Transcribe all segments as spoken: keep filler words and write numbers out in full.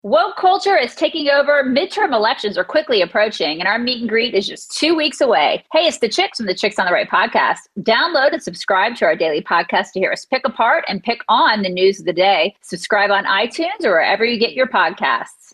Woke culture is taking over. Midterm elections are quickly approaching, and our meet and greet is just two weeks away. Hey, it's the Chicks from the Chicks on the Right podcast. Download and subscribe to our daily podcast to hear us pick apart and pick on the news of the day. Subscribe on iTunes or wherever you get your podcasts.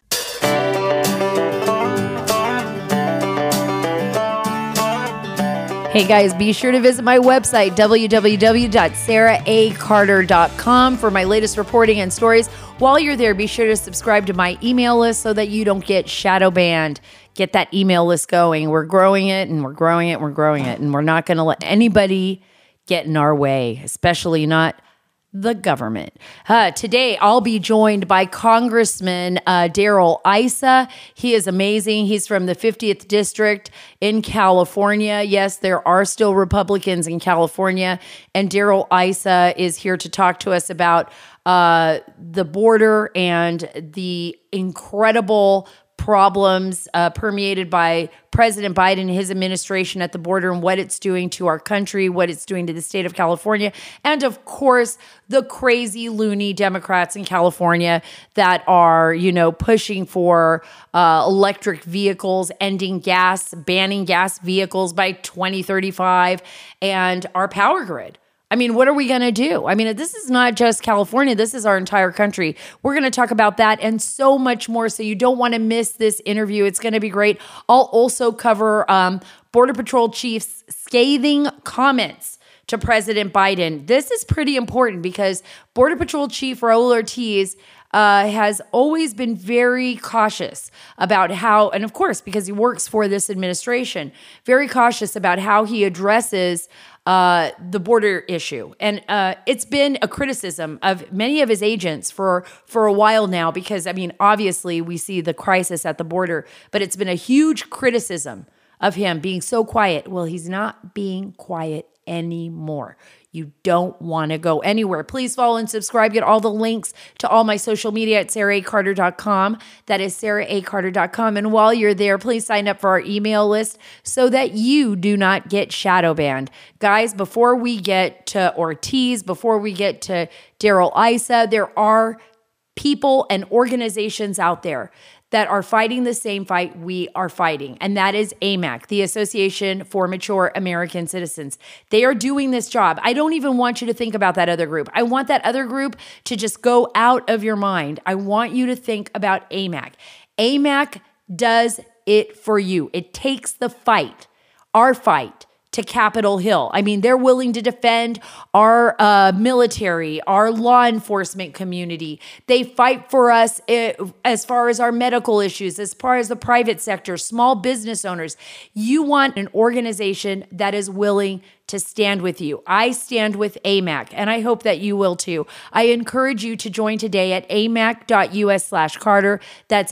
Hey guys, be sure to visit my website, w w w dot sarah a carter dot com, for my latest reporting and stories. While you're there, be sure to subscribe to my email list so that you don't get shadow banned. Get that email list going. We're growing it and we're growing it and we're growing it. And we're not going to let anybody get in our way, especially not the government. Uh, today, I'll be joined by Congressman uh, Darrell Issa. He is amazing. He's from the fiftieth District in California. Yes, there are still Republicans in California. And Darrell Issa is here to talk to us about uh, the border and the incredible problems uh, permeated by President Biden and his administration at the border, and what it's doing to our country, what it's doing to the state of California, and of course, the crazy loony Democrats in California that are, you know, pushing for uh, electric vehicles, ending gas, banning gas vehicles by twenty thirty-five, and our power grid. I mean, what are we going to do? I mean, this is not just California. This is our entire country. We're going to talk about that and so much more. So you don't want to miss this interview. It's going to be great. I'll also cover um, Border Patrol Chief's scathing comments to President Biden. This is pretty important because Border Patrol Chief Raul Ortiz Uh, has always been very cautious about how, and of course, because he works for this administration, very cautious about how he addresses uh, the border issue. And uh, it's been a criticism of many of his agents for, for a while now, because, I mean, obviously we see the crisis at the border, but it's been a huge criticism of him being so quiet. Well, he's not being quiet anymore. You don't want to go anywhere. Please follow and subscribe. Get all the links to all my social media at sarah a carter dot com. That is sarah a carter dot com. And while you're there, please sign up for our email list so that you do not get shadow banned. Guys, before we get to Ortiz, before we get to Darrell Issa, there are people and organizations out there that are fighting the same fight we are fighting, and that is A M A C, the Association for Mature American Citizens. They are doing this job. I don't even want you to think about that other group. I want that other group to just go out of your mind. I want you to think about A M A C. A M A C does it for you. It takes the fight, our fight, to Capitol Hill. I mean, they're willing to defend our uh, military, our law enforcement community. They fight for us uh, as far as our medical issues, as far as the private sector, small business owners. You want an organization that is willing to stand with you. I stand with A M A C, and I hope that you will too. I encourage you to join today at amac.us slash Carter. That's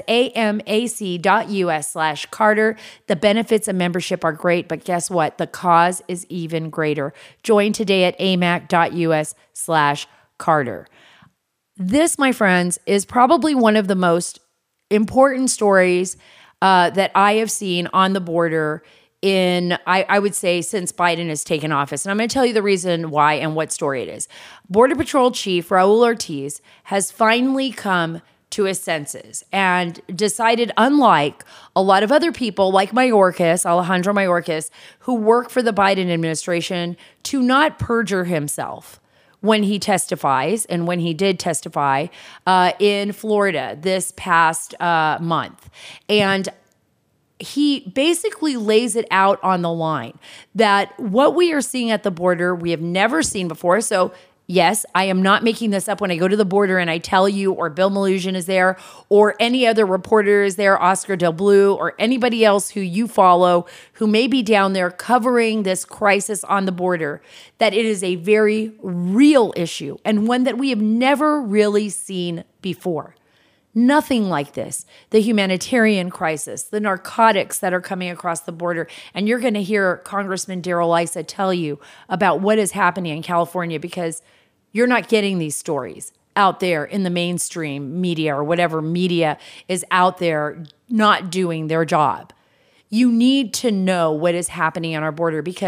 amac.us slash Carter. The benefits of membership are great, but guess what? The cause is even greater. Join today at amac.us slash Carter. This, my friends, is probably one of the most important stories uh, that I have seen on the border in, I, I would say, since Biden has taken office. And I'm going to tell you the reason why and what story it is. Border Patrol Chief Raul Ortiz has finally come to his senses and decided, unlike a lot of other people like Mayorkas, Alejandro Mayorkas, who work for the Biden administration, to not perjure himself when he testifies, and when he did testify uh, in Florida this past uh, month. And he basically lays it out on the line that what we are seeing at the border, we have never seen before. So yes, I am not making this up when I go to the border and I tell you, or Bill Melugin is there, or any other reporter is there, Oscar Del Blue, or anybody else who you follow who may be down there covering this crisis on the border, that it is a very real issue and one that we have never really seen before. Nothing like this. The humanitarian crisis, the narcotics that are coming across the border. And you're going to hear Congressman Darrell Issa tell you about what is happening in California, because you're not getting these stories out there in the mainstream media, or whatever media is out there not doing their job. You need to know what is happening on our border, because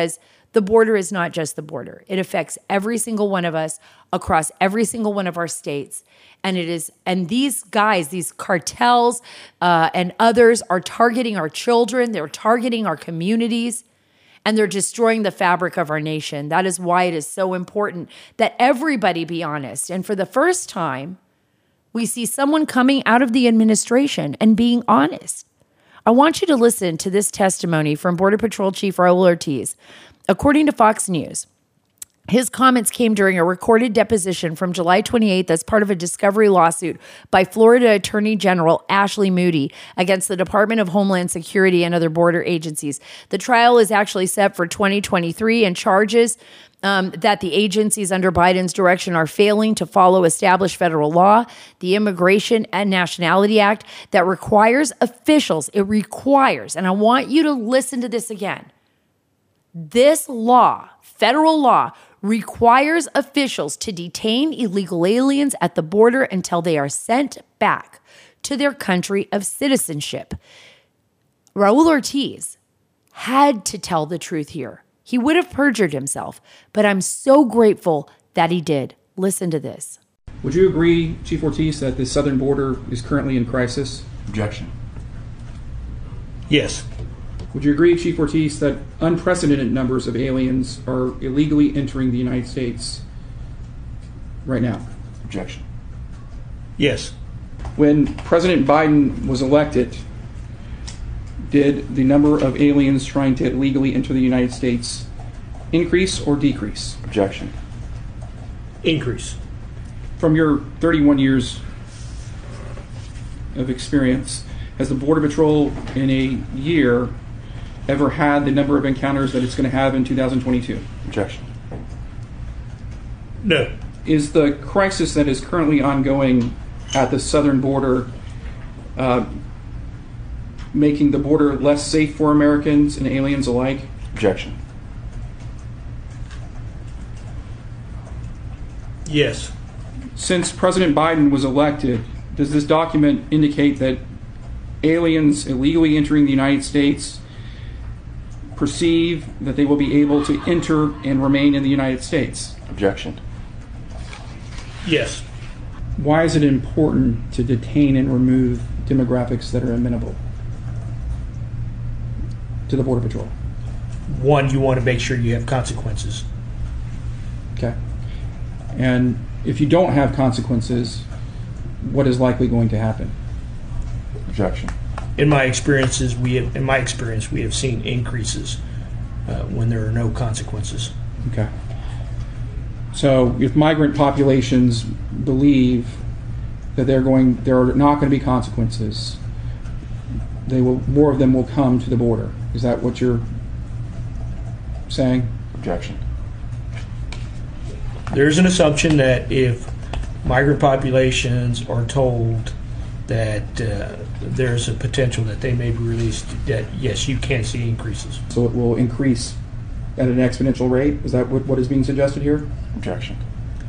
The border is not just the border. It affects every single one of us across every single one of our states. And it is, and these guys, these cartels uh, and others are targeting our children. They're targeting our communities, and they're destroying the fabric of our nation. That is why it is so important that everybody be honest. And for the first time, we see someone coming out of the administration and being honest. I want you to listen to this testimony from Border Patrol Chief Raul Ortiz. According to Fox News, his comments came during a recorded deposition from July twenty-eighth as part of a discovery lawsuit by Florida Attorney General Ashley Moody against the Department of Homeland Security and other border agencies. The trial is actually set for twenty twenty-three and charges um, that the agencies under Biden's direction are failing to follow established federal law, the Immigration and Nationality Act, that requires officials, it requires, and I want you to listen to this again. This law, federal law, requires officials to detain illegal aliens at the border until they are sent back to their country of citizenship. Raul Ortiz had to tell the truth here. He would have perjured himself, but I'm so grateful that he did. Listen to this. Would you agree, Chief Ortiz, that the southern border is currently in crisis? Objection. Yes. Would you agree, Chief Ortiz, that unprecedented numbers of aliens are illegally entering the United States right now? Objection. Yes. When President Biden was elected, did the number of aliens trying to illegally enter the United States increase or decrease? Objection. Increase. From your thirty-one years of experience, has the Border Patrol in a year ever had the number of encounters that it's going to have in two thousand twenty-two? Objection. No. Is the crisis that is currently ongoing at the southern border uh, making the border less safe for Americans and aliens alike? Objection. Yes. Since President Biden was elected, does this document indicate that aliens illegally entering the United States perceive that they will be able to enter and remain in the United States? Objection. Yes. Why is it important to detain and remove demographics that are amenable to the Border Patrol? One, you want to make sure you have consequences. Okay. And if you don't have consequences, what is likely going to happen? Objection. In my experiences, we have, in my experience, we have seen increases uh, when there are no consequences. Okay. So if migrant populations believe that they're going, there are not going to be consequences, they will, more of them will come to the border. Is that what you're saying? Objection. There's an assumption that if migrant populations are told that uh, there's a potential that they may be released, that yes, you can see increases. So it will increase at an exponential rate? Is that what, what is being suggested here? Objection.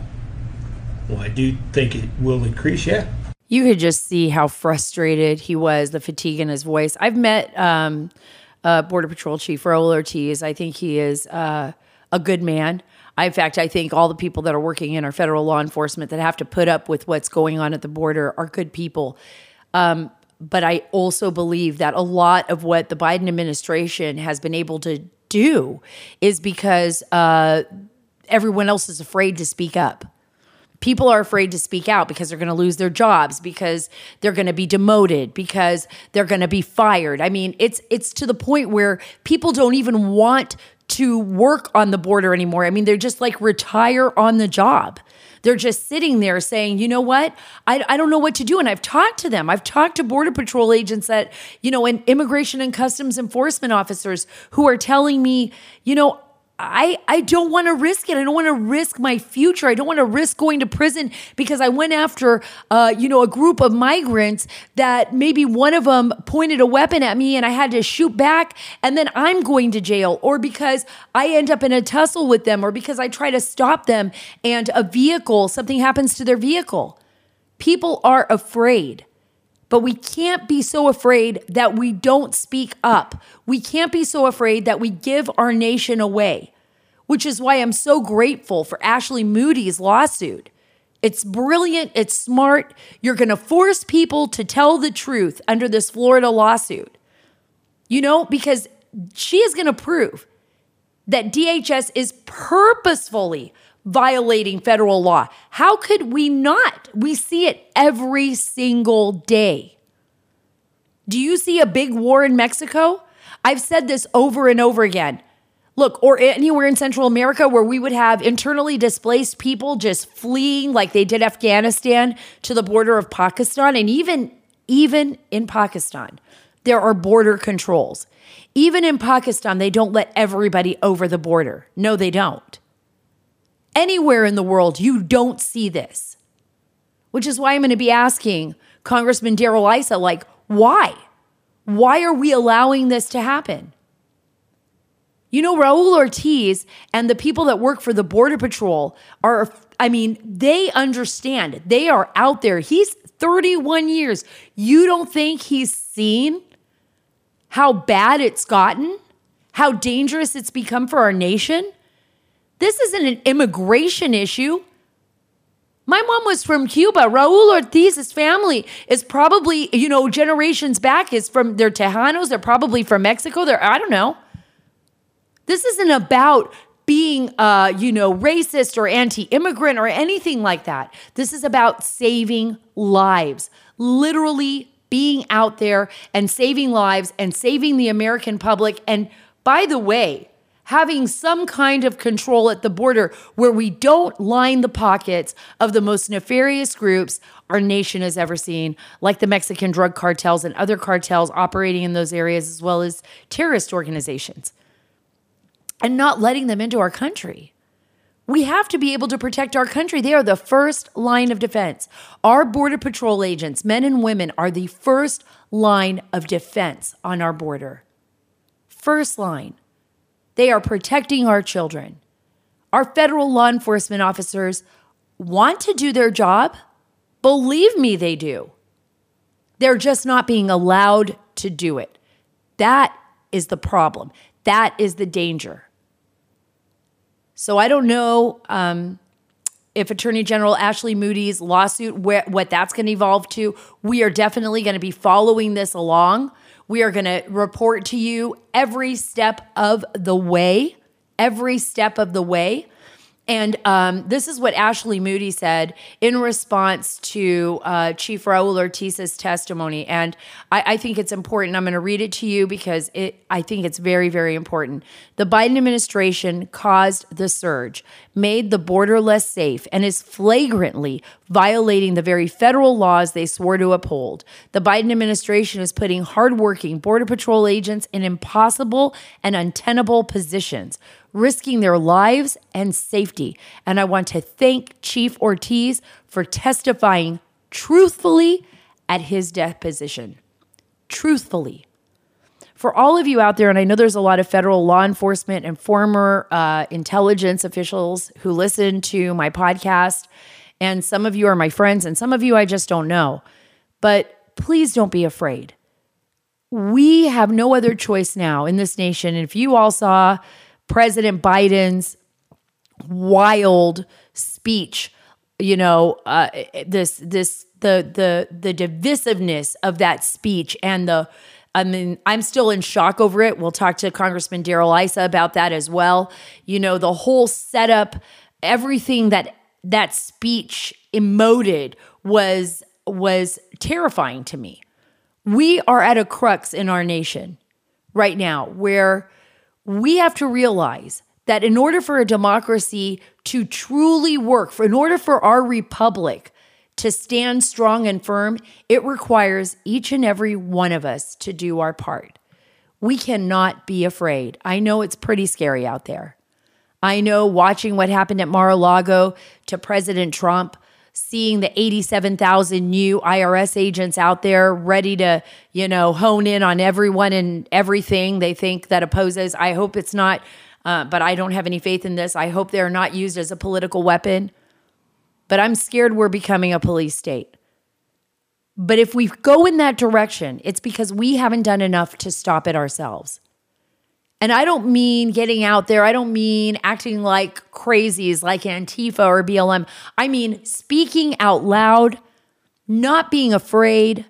Well, I do think it will increase, yeah. You could just see how frustrated he was, the fatigue in his voice. I've met um, uh, Border Patrol Chief Raul Ortiz. I think he is uh, a good man. I, in fact, I think all the people that are working in our federal law enforcement that have to put up with what's going on at the border are good people. Um, but I also believe that a lot of what the Biden administration has been able to do is because uh, everyone else is afraid to speak up. People are afraid to speak out because they're going to lose their jobs, because they're going to be demoted, because they're going to be fired. I mean, it's it's to the point where people don't even want to work on the border anymore. I mean, they're just like retire on the job. They're just sitting there saying, you know what? I, I don't know what to do. And I've talked to them. I've talked to Border Patrol agents that, you know, and Immigration and Customs Enforcement officers who are telling me, you know, I, I don't want to risk it. I don't want to risk my future. I don't want to risk going to prison because I went after, uh, you know, a group of migrants that maybe one of them pointed a weapon at me and I had to shoot back and then I'm going to jail, or because I end up in a tussle with them, or because I try to stop them and a vehicle, something happens to their vehicle. People are afraid. But we can't be so afraid that we don't speak up. We can't be so afraid that we give our nation away. which is why I'm so grateful for Ashley Moody's lawsuit. It's brilliant. It's smart. You're going to force people to tell the truth under this Florida lawsuit, you know, because she is going to prove that D H S is purposefully violating federal law. How could we not? We see it every single day. Do you see a big war in Mexico? I've said this over and over again. Look, or anywhere in Central America where we would have internally displaced people just fleeing like they did Afghanistan to the border of Pakistan. And even, even in Pakistan, there are border controls. Even in Pakistan, they don't let everybody over the border. No, they don't. Anywhere in the world, you don't see this. Which is why I'm going to be asking Congressman Darrell Issa, like, why? Why are we allowing this to happen? You know, Raul Ortiz and the people that work for the Border Patrol are, I mean, they understand. They are out there. He's thirty-one years. You don't think he's seen how bad it's gotten? How dangerous it's become for our nation? This isn't an immigration issue. My mom was from Cuba. Raul Ortiz's family is probably, you know, generations back is from, they're Tejanos. They're probably from Mexico. They're, I don't know. This isn't about being, uh, you know, racist or anti-immigrant or anything like that. This is about saving lives, literally being out there and saving lives and saving the American public. And by the way, having some kind of control at the border where we don't line the pockets of the most nefarious groups our nation has ever seen, like the Mexican drug cartels and other cartels operating in those areas, as well as terrorist organizations, and not letting them into our country. We have to be able to protect our country. They are the first line of defense. Our Border Patrol agents, men and women, are the first line of defense on our border. First line. They are protecting our children. Our federal law enforcement officers want to do their job. Believe me, they do. They're just not being allowed to do it. That is the problem. That is the danger. So I don't know um, if Attorney General Ashley Moody's lawsuit, where, what that's going to evolve to. We are definitely going to be following this along. We are going to report to you every step of the way, every step of the way. And um, this is what Ashley Moody said in response to uh, Chief Raul Ortiz's testimony. And I, I think it's important. I'm going to read it to you because it, I think it's very, very important. The Biden administration caused the surge, made the border less safe, and is flagrantly violating the very federal laws they swore to uphold. The Biden administration is putting hardworking Border Patrol agents in impossible and untenable positions, risking their lives and safety. And I want to thank Chief Ortiz for testifying truthfully at his deposition. Truthfully. For all of you out there, and I know there's a lot of federal law enforcement and former uh, intelligence officials who listen to my podcast, and some of you are my friends, and some of you I just don't know. But please don't be afraid. We have no other choice now in this nation. And if you all saw President Biden's wild speech, you know, uh, this, this, the, the, the divisiveness of that speech, and the, I mean, I'm still in shock over it. We'll talk to Congressman Darrell Issa about that as well. You know, the whole setup, everything that that speech emoted was, was terrifying to me. We are at a crux in our nation right now where we have to realize that in order for a democracy to truly work, for in order for our republic to stand strong and firm, it requires each and every one of us to do our part. We cannot be afraid. I know it's pretty scary out there. I know watching what happened at Mar-a-Lago to President Trump, seeing the eighty-seven thousand new I R S agents out there ready to, you know, hone in on everyone and everything they think that opposes. I hope it's not, uh, but I don't have any faith in this. I hope they're not used as a political weapon. But I'm scared we're becoming a police state. But if we go in that direction, it's because we haven't done enough to stop it ourselves. And I don't mean getting out there. I don't mean acting like crazies like Antifa or B L M. I mean speaking out loud, not being afraid,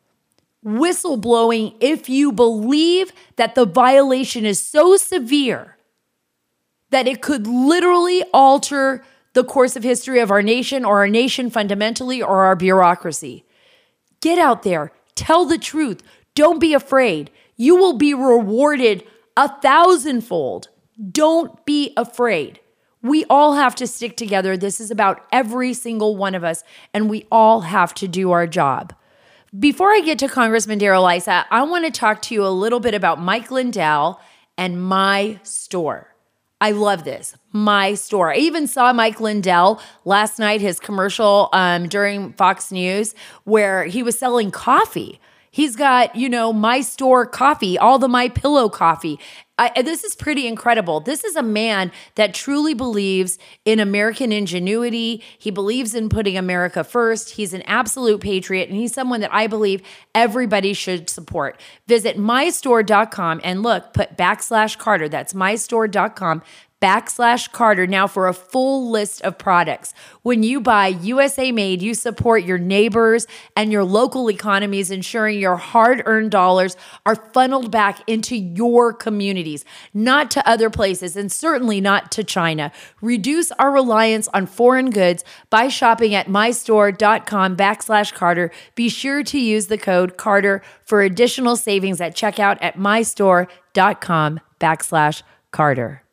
whistleblowing if you believe that the violation is so severe that it could literally alter the course of history of our nation or our nation fundamentally or our bureaucracy. Get out there. Tell the truth. Don't be afraid. You will be rewarded a thousandfold. Don't be afraid. We all have to stick together. This is about every single one of us, and we all have to do our job. Before I get to Congressman Darrell Issa, I want to talk to you a little bit about Mike Lindell and My Store. I love this. My Store. I even saw Mike Lindell last night, his commercial um, during Fox News, where he was selling coffee. He's got, you know, My Store coffee, all the My Pillow coffee. I, this is pretty incredible. This is a man that truly believes in American ingenuity. He believes in putting America first. He's an absolute patriot, and he's someone that I believe everybody should support. Visit my store dot com and look, put backslash Carter. That's my store dot com backslash Carter now for a full list of products. When you buy U S A made, you support your neighbors and your local economies, ensuring your hard-earned dollars are funneled back into your communities, not to other places, and certainly not to China. Reduce our reliance on foreign goods by shopping at my store dot com backslash Carter. Be sure to use the code Carter for additional savings at checkout at my store dot com backslash Carter.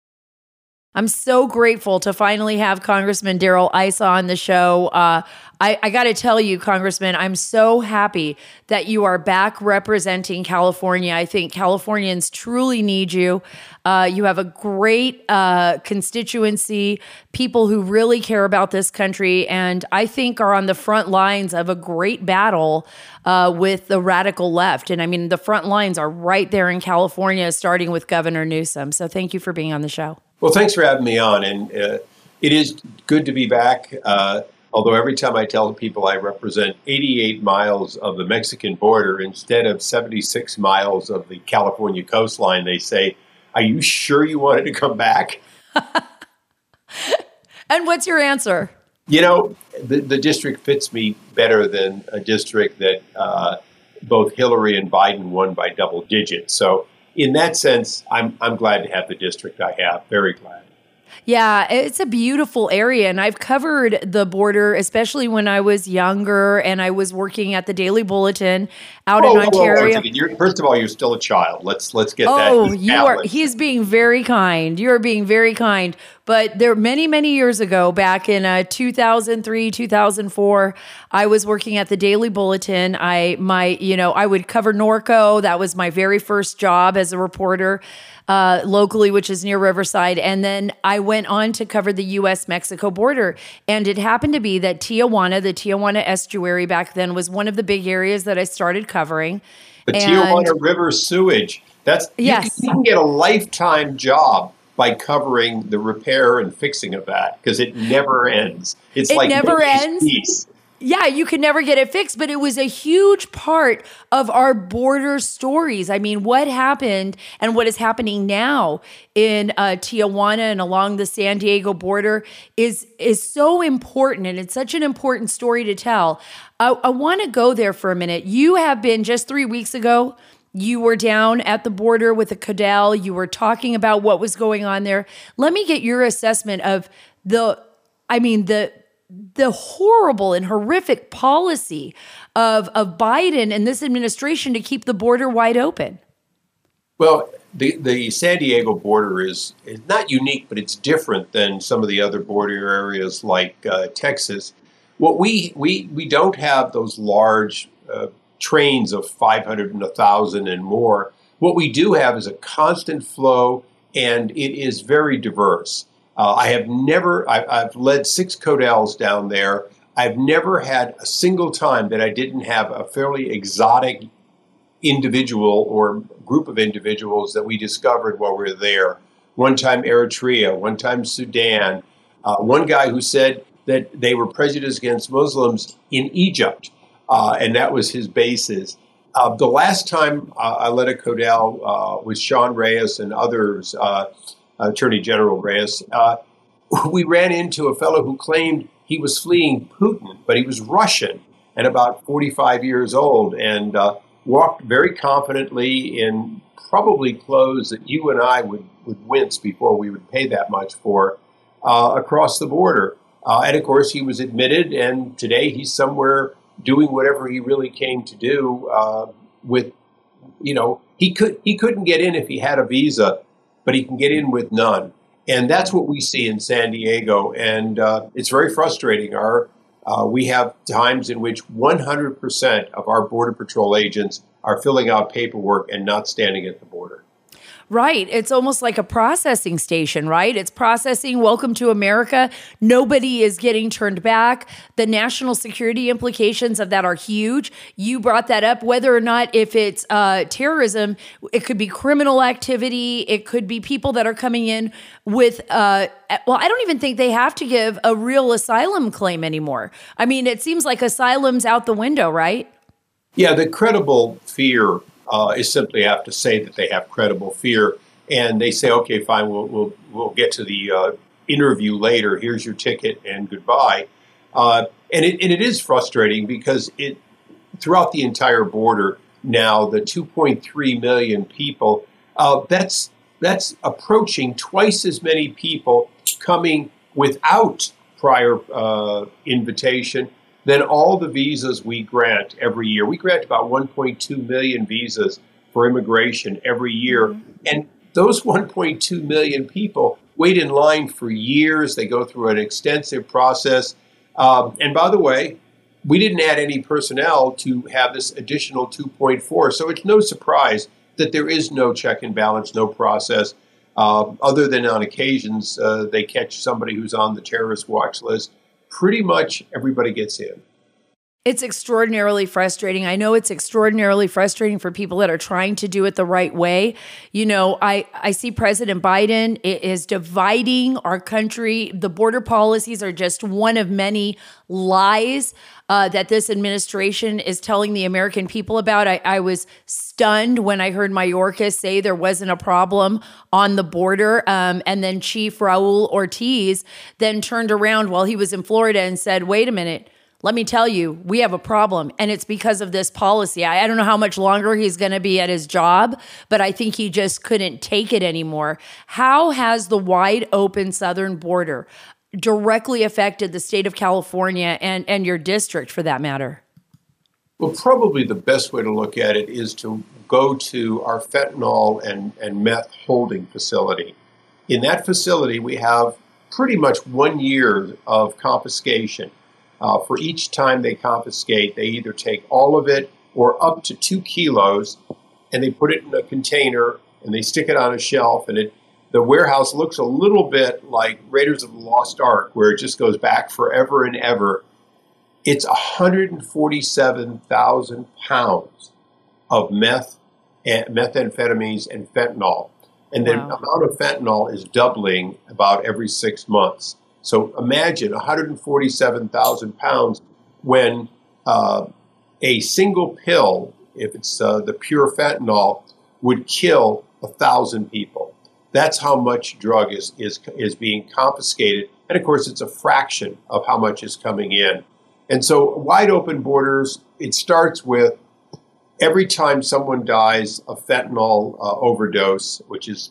I'm so grateful to finally have Congressman Darrell Issa on the show. Uh, I, I got to tell you, Congressman, I'm so happy that you are back representing California. I think Californians truly need you. Uh, you have a great uh, constituency, people who really care about this country, and I think are on the front lines of a great battle uh, with the radical left. And I mean, the front lines are right there in California, starting with Governor Newsom. So thank you for being on the show. Well, thanks for having me on. And uh, it is good to be back. Uh, although every time I tell people I represent eighty-eight miles of the Mexican border instead of seventy-six miles of the California coastline, they say, "Are you sure you wanted to come back?" And what's your answer? You know, the, the district fits me better than a district that uh, both Hillary and Biden won by double digits. So in that sense, I'm I'm glad to have the district I have. Very glad. Yeah, it's a beautiful area. And I've covered the border, especially when I was younger and I was working at the Daily Bulletin out oh, in Ontario. Oh, you're, first of all, you're still a child. Let's let's get that. Oh, you are. He's being very kind. You are being very kind. But there, many, many years ago, back in uh, two thousand three, two thousand four, I was working at the Daily Bulletin. I, my, you know, I would cover Norco. That was my very first job as a reporter uh, locally, which is near Riverside. And then I went on to cover the U S Mexico border. And it happened to be that Tijuana, the Tijuana estuary back then, was one of the big areas that I started covering. The and, Tijuana River sewage. That's yes. You can, you can get a lifetime job by covering the repair and fixing of that, because it never ends. It's it like never ends. Peace. Yeah, you can never get it fixed, but it was a huge part of our border stories. I mean, what happened and what is happening now in uh, Tijuana and along the San Diego border is is so important, and it's such an important story to tell. I, I want to go there for a minute. You have been, just three weeks ago, you were down at the border with the Cadell. You were talking about what was going on there. Let me get your assessment of the, I mean, the the horrible and horrific policy of, of Biden and this administration to keep the border wide open. Well, the, the San Diego border is, is not unique, but it's different than some of the other border areas like uh, Texas. What we, we, we don't have those large uh, trains of five hundred and one thousand and more. What we do have is a constant flow, and it is very diverse. Uh, I have never, I, I've led six Codells down there. I've never had a single time that I didn't have a fairly exotic individual or group of individuals that we discovered while we were there. One time Eritrea, one time Sudan, uh, one guy who said that they were prejudiced against Muslims in Egypt, uh, and that was his basis. Uh, the last time uh, I led a Codell uh, with Sean Reyes and others, uh, Attorney General Reyes, uh, we ran into a fellow who claimed he was fleeing Putin, but he was Russian and about forty-five years old, and uh, walked very confidently in probably clothes that you and I would, would wince before we would pay that much for uh, across the border. Uh, and of course, he was admitted, and today he's somewhere doing whatever he really came to do. Uh, with, you know, he could he couldn't get in if he had a visa, but he can get in with none. And that's what we see in San Diego, and uh, it's very frustrating. Our uh, we have times in which one hundred percent of our Border Patrol agents are filling out paperwork and not standing at the border. Right. It's almost like a processing station, right? It's processing, welcome to America. Nobody is getting turned back. The national security implications of that are huge. You brought that up, whether or not if it's uh, terrorism, it could be criminal activity. It could be people that are coming in with, uh, well, I don't even think they have to give a real asylum claim anymore. I mean, it seems like asylum's out the window, right? Yeah, the credible fear Uh, is simply have to say that they have credible fear, and they say, okay, fine, we'll we'll we'll get to the uh, interview later. Here's your ticket and goodbye. Uh, and it and it is frustrating because it throughout the entire border now, the two point three million people, uh, that's that's approaching twice as many people coming without prior uh, invitation than all the visas we grant every year. We grant about one point two million visas for immigration every year. And those one point two million people wait in line for years. They go through an extensive process. Um, and by the way, we didn't add any personnel to have this additional two point four. So it's no surprise that there is no check and balance, no process, uh, other than on occasions uh, they catch somebody who's on the terrorist watch list. Pretty much everybody gets in. It's extraordinarily frustrating. I know it's extraordinarily frustrating for people that are trying to do it the right way. You know, I, I see President Biden is dividing our country. The border policies are just one of many lies uh, that this administration is telling the American people about. I, I was stunned when I heard Mayorkas say there wasn't a problem on the border. Um, and then Chief Raul Ortiz then turned around while he was in Florida and said, wait a minute, let me tell you, we have a problem, and it's because of this policy. I, I don't know how much longer he's going to be at his job, but I think he just couldn't take it anymore. How has the wide open southern border directly affected the state of California and, and your district, for that matter? Well, probably the best way to look at it is to go to our fentanyl and, and meth holding facility. In that facility, we have pretty much one year of confiscation. Uh, for each time they confiscate, they either take all of it or up to two kilos, and they put it in a container and they stick it on a shelf. And it, the warehouse looks a little bit like Raiders of the Lost Ark, where it just goes back forever and ever. It's one hundred forty-seven thousand pounds of meth, and methamphetamines, and fentanyl. And the wow. amount of fentanyl is doubling about every six months. So imagine one hundred forty-seven thousand pounds when uh, a single pill, if it's uh, the pure fentanyl, would kill a thousand people. That's how much drug is, is, is being confiscated. And of course, it's a fraction of how much is coming in. And so wide open borders, it starts with every time someone dies of fentanyl uh, overdose, which is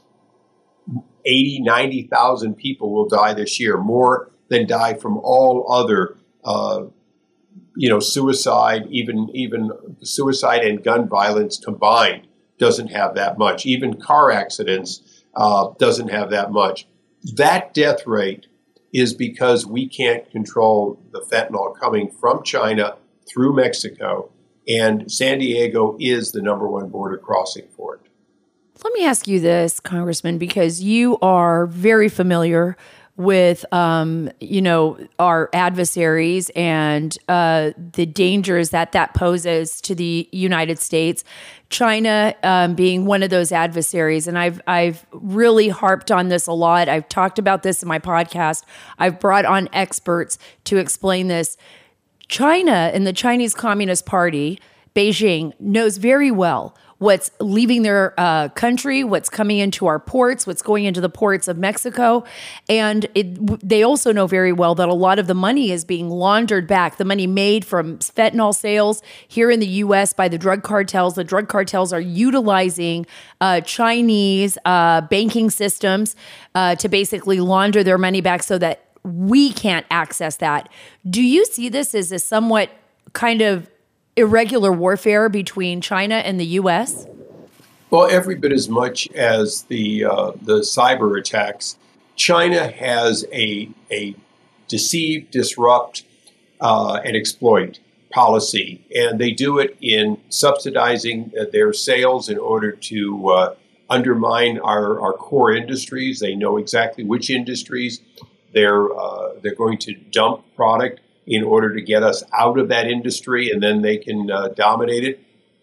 eighty, ninety thousand people will die this year, more than die from all other, uh, you know, suicide, even even suicide and gun violence combined doesn't have that much. Even car accidents uh, doesn't have that much. That death rate is because we can't control the fentanyl coming from China through Mexico, and San Diego is the number one border crossing for it. Let me ask you this, Congressman, because you are very familiar with, um, you know, our adversaries and uh, the dangers that that poses to the United States. China um, being one of those adversaries, and I've I've really harped on this a lot. I've talked about this in my podcast. I've brought on experts to explain this. China and the Chinese Communist Party Beijing knows very well what's leaving their uh, country, what's coming into our ports, what's going into the ports of Mexico. And it, they also know very well that a lot of the money is being laundered back. The money made from fentanyl sales here in the U S by the drug cartels. The drug cartels are utilizing uh, Chinese uh, banking systems uh, to basically launder their money back so that we can't access that. Do you see this as a somewhat kind of irregular warfare between China and the U S? Well, every bit as much as the uh, the cyber attacks, China has a a deceive, disrupt, uh, and exploit policy, and they do it in subsidizing their sales in order to uh, undermine our, our core industries. They know exactly which industries they're uh, they're going to dump product in order to get us out of that industry, and then they can uh, dominate it.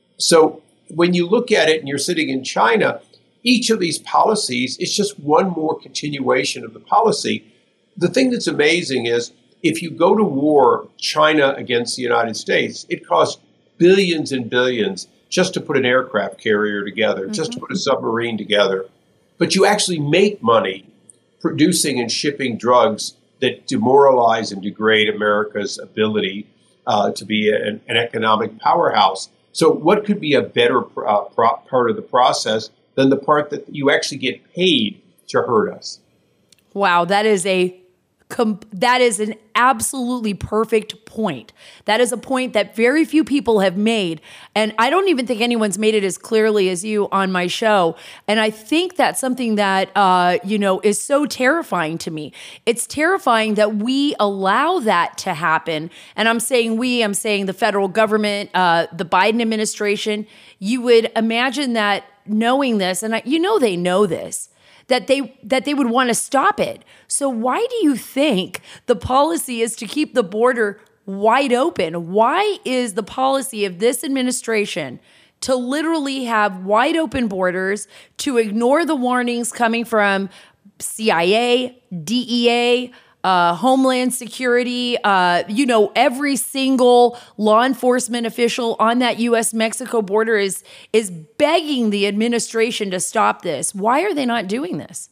So when you look at it and you're sitting in China, each of these policies is just one more continuation of the policy. The thing that's amazing is if you go to war, China against the United States, it costs billions and billions just to put an aircraft carrier together, mm-hmm. just to put a submarine together. But you actually make money producing and shipping drugs that demoralize and degrade America's ability uh, to be an, an economic powerhouse. So what could be a better uh, pro- part of the process than the part that you actually get paid to hurt us? Wow, that is a com- that is an absolutely perfect point. That is a point that very few people have made, and I don't even think anyone's made it as clearly as you on my show. And I think that's something that uh, you know is so terrifying to me. It's terrifying that we allow that to happen. And I'm saying we, I'm saying the federal government, uh, the Biden administration. You would imagine that knowing this, and I, you know they know this, that they that they would want to stop it. So why do you think the policy is to keep the border wide open? Why is the policy of this administration to literally have wide open borders, to ignore the warnings coming from C I A, D E A, Uh, Homeland Security, uh, you know, every single law enforcement official on that U S Mexico border is is begging the administration to stop this. Why are they not doing this?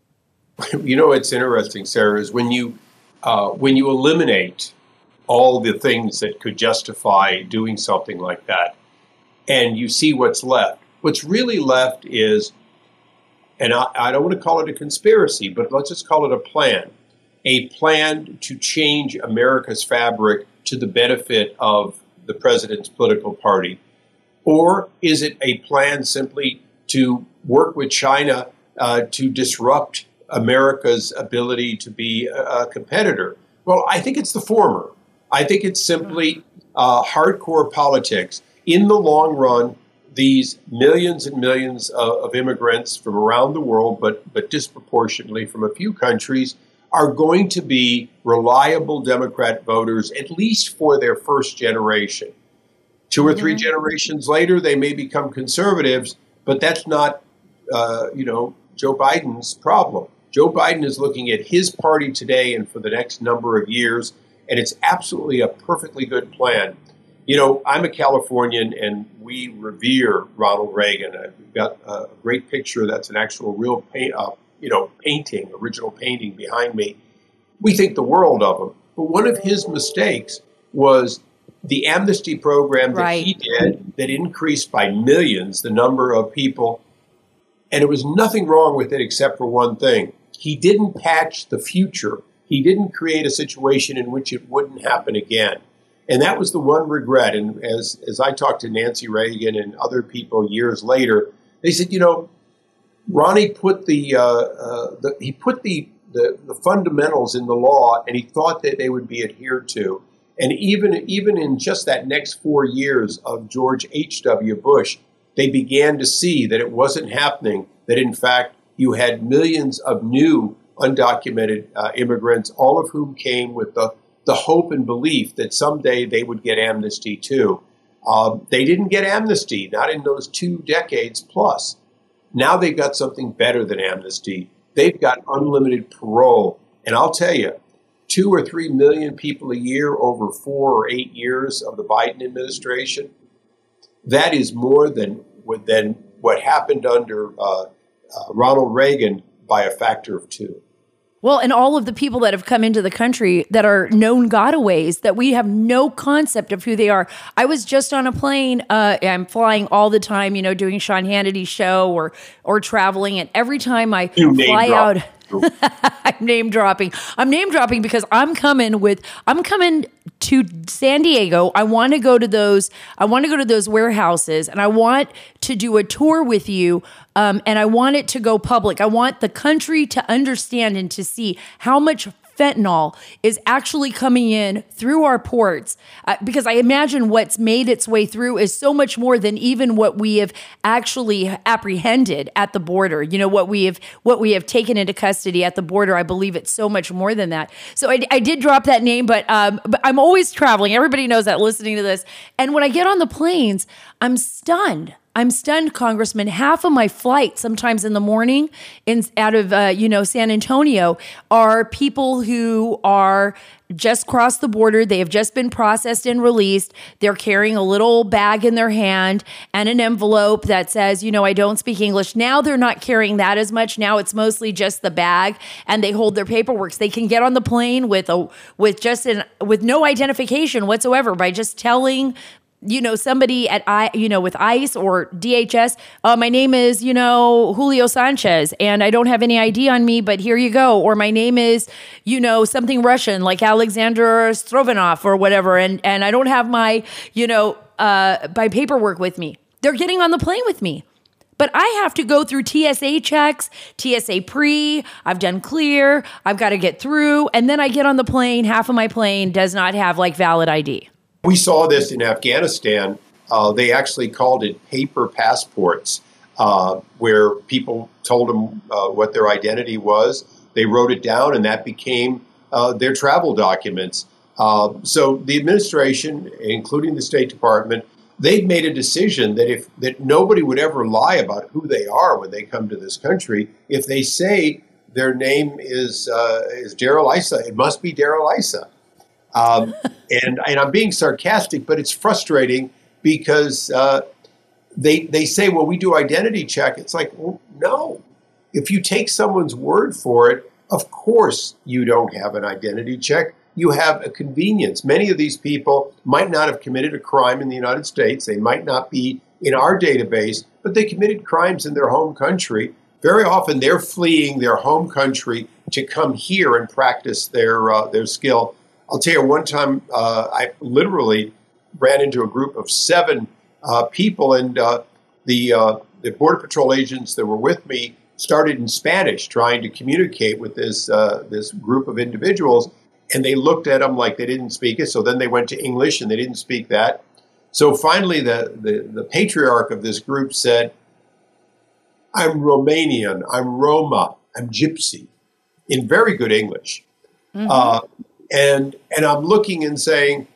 You know, what's interesting, Sarah, is when you uh, when you eliminate all the things that could justify doing something like that, and you see what's left. What's really left is, and I, I don't want to call it a conspiracy, but let's just call it a plan. A plan to change America's fabric to the benefit of the president's political party? Or is it a plan simply to work with China uh, to disrupt America's ability to be a, a competitor? Well, I think it's the former. I think it's simply uh, hardcore politics. In the long run, these millions and millions of, of immigrants from around the world, but, but disproportionately from a few countries, are going to be reliable Democrat voters, at least for their first generation. Two or three mm-hmm. generations later, they may become conservatives, but that's not, uh, you know, Joe Biden's problem. Joe Biden is looking at his party today and for the next number of years, and it's absolutely a perfectly good plan. You know, I'm a Californian, and we revere Ronald Reagan. I've got a great picture that's an actual real paint, uh, you know, painting, original painting behind me. We think the world of him. But one of his mistakes was the amnesty program that right. he did that increased by millions the number of people. And there was nothing wrong with it except for one thing. He didn't patch the future. He didn't create a situation in which it wouldn't happen again. And that was the one regret. And as, as I talked to Nancy Reagan and other people years later, they said, you know, Ronnie put the, uh, uh, the he put the, the the fundamentals in the law, and he thought that they would be adhered to. And even even in just that next four years of George H W Bush, they began to see that it wasn't happening. That in fact you had millions of new undocumented uh, immigrants, all of whom came with the the hope and belief that someday they would get amnesty too. Um, they didn't get amnesty, not in those two decades plus. Now they've got something better than amnesty. They've got unlimited parole. And I'll tell you, two or three million people a year over four or eight years of the Biden administration, that is more than than what happened under uh, uh, Ronald Reagan by a factor of two. Well, and all of the people that have come into the country that are known gotaways that we have no concept of who they are. I was just on a plane. Uh, I'm flying all the time, you know, doing Sean Hannity's show or or traveling. And every time I You name fly drop. out, I'm name dropping. I'm name dropping because I'm coming with, I'm coming to San Diego. I want to go to those, I want to go to those warehouses and I want to do a tour with you. Um, and I want it to go public. I want the country to understand and to see how much fentanyl is actually coming in through our ports, uh, because I imagine what's made its way through is so much more than even what we have actually apprehended at the border. You know, what we have what we have taken into custody at the border. I believe it's so much more than that. So I, I did drop that name, but, um, but I'm always traveling. Everybody knows that listening to this. And when I get on the planes, I'm stunned. I'm stunned, Congressman. Half of my flight, sometimes in the morning, in out of uh, you know San Antonio, are people who are just crossed the border. They have just been processed and released. They're carrying a little bag in their hand and an envelope that says, you know, I don't speak English. Now they're not carrying that as much. Now it's mostly just the bag, and they hold their paperwork. So they can get on the plane with a with just an with no identification whatsoever by just telling, you know, somebody at I, you know, with ICE or D H S, uh, my name is, you know, Julio Sanchez, and I don't have any I D on me, but here you go. Or my name is, you know, something Russian like Alexander Strovanov or whatever, and and I don't have my, you know, uh, my paperwork with me. They're getting on the plane with me. But I have to go through T S A checks, T S A pre, I've done clear, I've got to get through, and then I get on the plane, half of my plane does not have like valid I D. We saw this in Afghanistan. Uh, they actually called it paper passports, uh, where people told them uh, what their identity was. They wrote it down, and that became uh, their travel documents. Uh, so the administration, including the State Department, they've made a decision that if that nobody would ever lie about who they are when they come to this country. If they say their name is uh, is Darrell Issa, it must be Darrell Issa. Um, and, and I'm being sarcastic, but it's frustrating because uh, they they say, well, we do identity check. It's like, well, no. If you take someone's word for it, of course you don't have an identity check. You have a convenience. Many of these people might not have committed a crime in the United States. They might not be in our database, but they committed crimes in their home country. Very often they're fleeing their home country to come here and practice their uh, their skill. I'll tell you, one time uh, I literally ran into a group of seven uh, people, and uh, the uh, the Border Patrol agents that were with me started in Spanish, trying to communicate with this uh, this group of individuals, and they looked at them like they didn't speak it. So then they went to English, and they didn't speak that. So finally, the the, the patriarch of this group said, "I'm Romanian, I'm Roma, I'm Gypsy," in very good English. Mm-hmm. Uh, And and I'm looking and saying,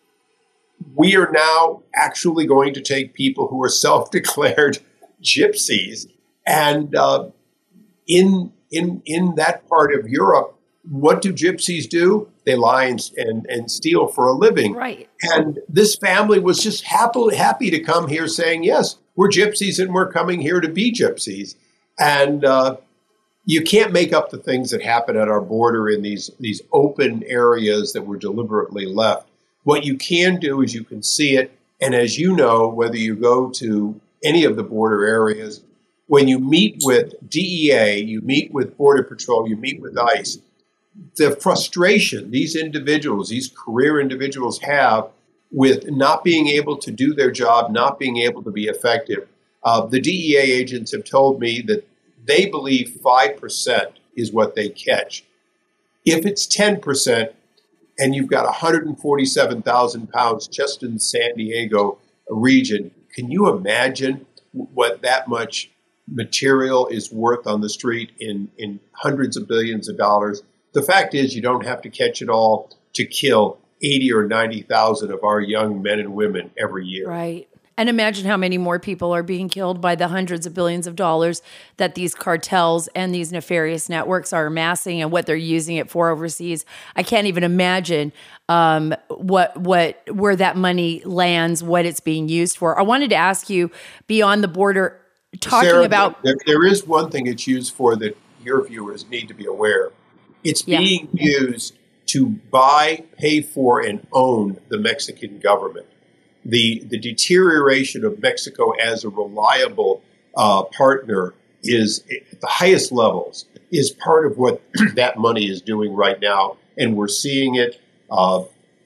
we are now actually going to take people who are self-declared gypsies, and uh, in in in that part of Europe, what do gypsies do? They lie and and, and steal for a living. Right. And this family was just happy happy to come here, saying, yes, we're gypsies and we're coming here to be gypsies. And uh, you can't make up the things that happen at our border in these, these open areas that were deliberately left. What you can do is you can see it. And as you know, whether you go to any of the border areas, when you meet with D E A, you meet with Border Patrol, you meet with ICE, the frustration these individuals, these career individuals have with not being able to do their job, not being able to be effective. Uh, the D E A agents have told me that they believe five percent is what they catch. If it's ten percent and you've got one hundred forty-seven thousand pounds just in the San Diego region, can you imagine what that much material is worth on the street in, in hundreds of billions of dollars? The fact is you don't have to catch it all to kill eighty or ninety thousand of our young men and women every year. Right. And imagine how many more people are being killed by the hundreds of billions of dollars that these cartels and these nefarious networks are amassing and what they're using it for overseas. I can't even imagine um, what what where that money lands, what it's being used for. I wanted to ask you, beyond the border, talking Sarah, about... There, there is one thing it's used for that your viewers need to be aware. It's Yeah. being used to buy, pay for, and own the Mexican government. The, the deterioration of Mexico as a reliable uh, partner is at the highest levels, is part of what that money is doing right now. And we're seeing it. Uh,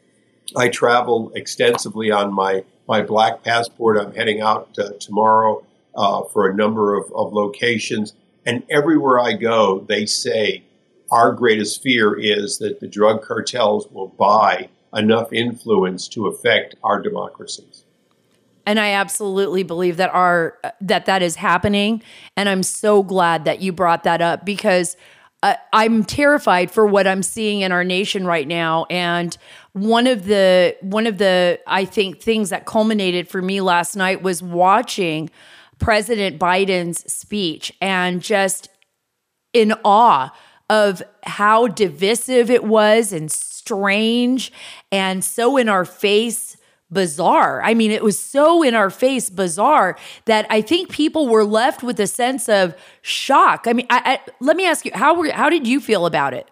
I travel extensively on my, my black passport. I'm heading out uh, tomorrow uh, for a number of, of locations. And everywhere I go, they say our greatest fear is that the drug cartels will buy enough influence to affect our democracies. And I absolutely believe that our that that is happening. And I'm so glad that you brought that up, because uh, I'm terrified for what I'm seeing in our nation right now. And one of the one of the I think things that culminated for me last night was watching President Biden's speech and just in awe of how divisive it was and strange and so in our face bizarre. I mean, it was so in our face bizarre that I think people were left with a sense of shock. I mean, I, I, let me ask you, how were how did you feel about it?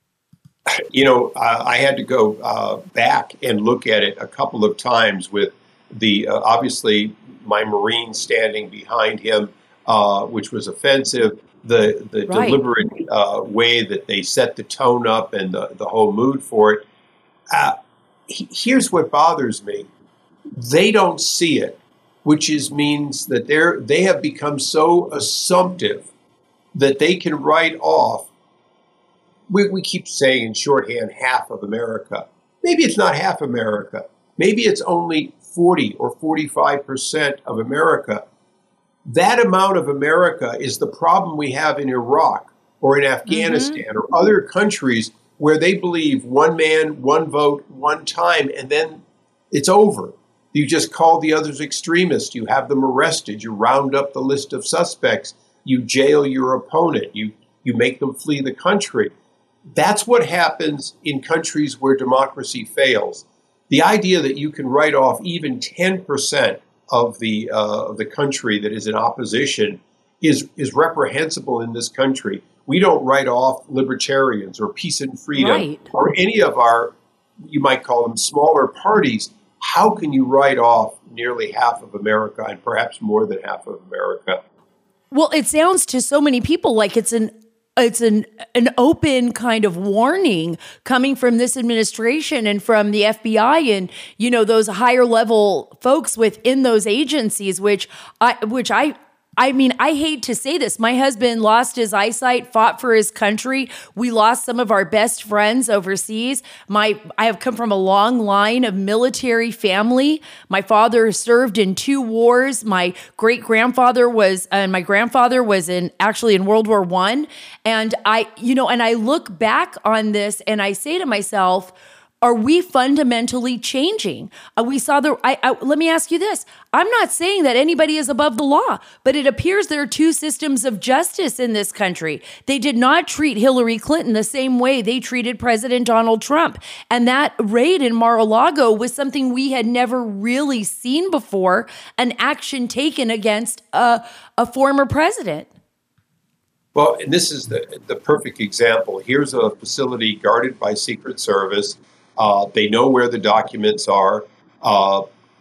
You know, uh, I had to go uh, back and look at it a couple of times with the, uh, obviously, my Marine standing behind him, uh, which was offensive. The the Right. deliberate uh, way that they set the tone up and the, the whole mood for it. Uh, he, here's what bothers me. They don't see it, which is means that they're they have become so assumptive that they can write off. We, we keep saying in shorthand, half of America. Maybe it's not half America. Maybe it's only forty or forty-five percent of America. That amount of America is the problem we have in Iraq or in Afghanistan mm-hmm. or other countries where they believe one man, one vote, one time, and then it's over. You just call the others extremists. You have them arrested. You round up the list of suspects. You jail your opponent. You, you make them flee the country. That's what happens in countries where democracy fails. The idea that you can write off even ten percent of the uh, of the country that is in opposition is is reprehensible in this country. We don't write off libertarians or peace and freedom Right. or any of our, you might call them smaller parties. How can you write off nearly half of America and perhaps more than half of America? Well, it sounds to so many people like it's an it's an an open kind of warning coming from this administration and from the F B I and, you know, those higher level folks within those agencies, which I which I I mean, I hate to say this. My husband lost his eyesight, fought for his country. We lost some of our best friends overseas. My, I have come from a long line of military family. My father served in two wars. My great grandfather was, and my grandfather was in actually in World War One. And I, you know, and I look back on this and I say to myself, are we fundamentally changing? Uh, we saw the, I, I, let me ask you this. I'm not saying that anybody is above the law, but it appears there are two systems of justice in this country. They did not treat Hillary Clinton the same way they treated President Donald Trump. And that raid in Mar-a-Lago was something we had never really seen before, an action taken against a, a former president. Well, and this is the, the perfect example. Here's a facility guarded by Secret Service. Uh, they know where the documents are. Uh,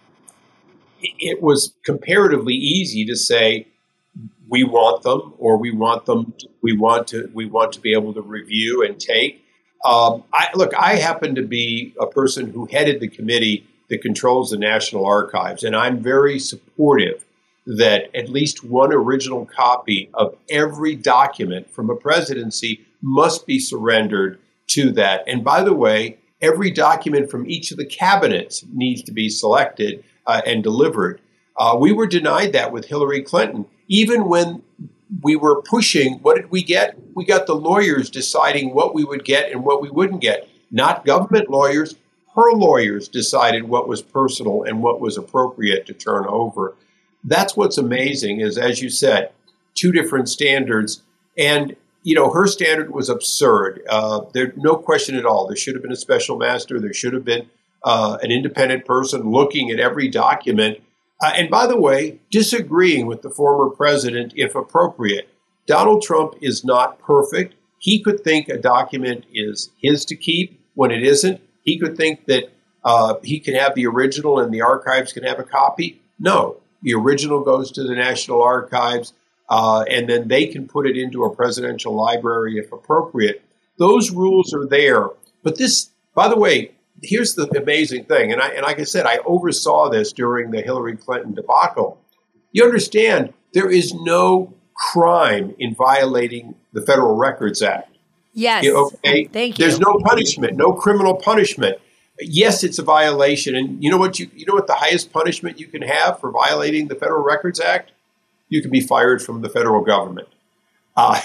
it was comparatively easy to say, we want them, or we want them. To, we want to. We want to be able to review and take. Um, I, look, I happen to be a person who headed the committee that controls the National Archives, and I'm very supportive that at least one original copy of every document from a presidency must be surrendered to that. And by the way, every document from each of the cabinets needs to be selected uh, and delivered. Uh, we were denied that with Hillary Clinton. Even when we were pushing, what did we get? We got the lawyers deciding what we would get and what we wouldn't get, not government lawyers, her lawyers decided what was personal and what was appropriate to turn over. That's what's amazing is, as you said, two different standards. And, you know, her standard was absurd. Uh, there, no question at all. There should have been a special master. There should have been uh, an independent person looking at every document. Uh, and by the way, disagreeing with the former president if appropriate. Donald Trump is not perfect. He could think a document is his to keep when it isn't. He could think that uh, he can have the original and the archives can have a copy. No, the original goes to the National Archives, uh, and then they can put it into a presidential library if appropriate. Those rules are there. But this, by the way, here's the amazing thing, and, I, and like I said, I oversaw this during the Hillary Clinton debacle. You understand, there is no crime in violating the Federal Records Act. Yes. You know, okay? Thank you. There's no punishment, no criminal punishment. Yes, it's a violation, and you know what you you know what the highest punishment you can have for violating the Federal Records Act? You can be fired from the federal government. Uh,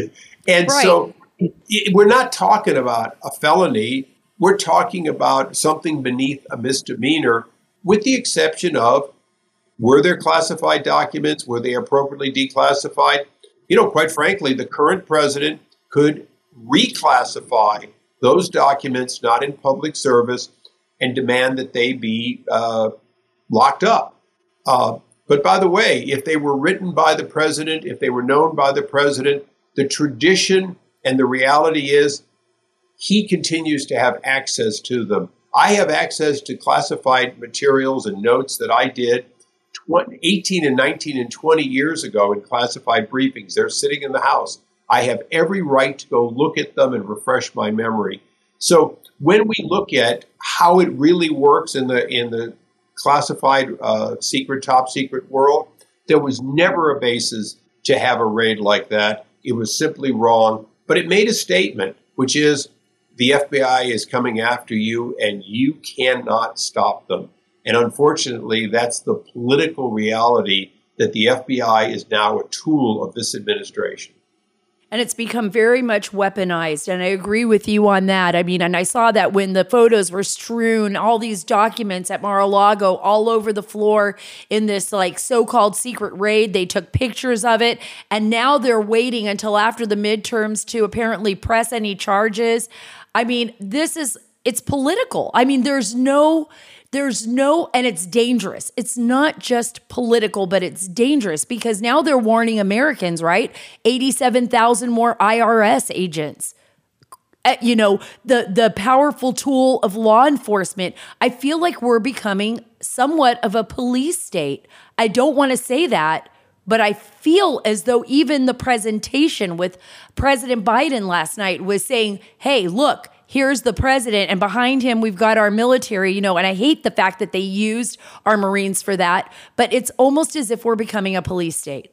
and right. so it, we're not talking about a felony. We're talking about something beneath a misdemeanor, with the exception of, were there classified documents? Were they appropriately declassified? You know, quite frankly, the current president could reclassify those documents not in public service and demand that they be uh, locked up. Uh, but by the way, if they were written by the president, if they were known by the president, the tradition and the reality is he continues to have access to them. I have access to classified materials and notes that I did eighteen and nineteen and twenty years ago in classified briefings. They're sitting in the House. I have every right to go look at them and refresh my memory. So when we look at how it really works in the in the classified uh, secret, top secret world, there was never a basis to have a raid like that. It was simply wrong. But it made a statement, which is the F B I is coming after you and you cannot stop them. And unfortunately, that's the political reality that the F B I is now a tool of this administration. And it's become very much weaponized. And I agree with you on that. I mean, and I saw that when the photos were strewn, all these documents at Mar-a-Lago all over the floor in this like so-called secret raid. They took pictures of it. And now they're waiting until after the midterms to apparently press any charges. I mean, this is, it's political. I mean, there's no... There's no, and it's dangerous. It's not just political, but it's dangerous because now they're warning Americans, right? eighty-seven thousand more I R S agents. Uh, you know, the the powerful tool of law enforcement. I feel like we're becoming somewhat of a police state. I don't want to say that, but I feel as though even the presentation with President Biden last night was saying, hey, look, here's the president, and behind him, we've got our military, you know, and I hate the fact that they used our Marines for that, but it's almost as if we're becoming a police state.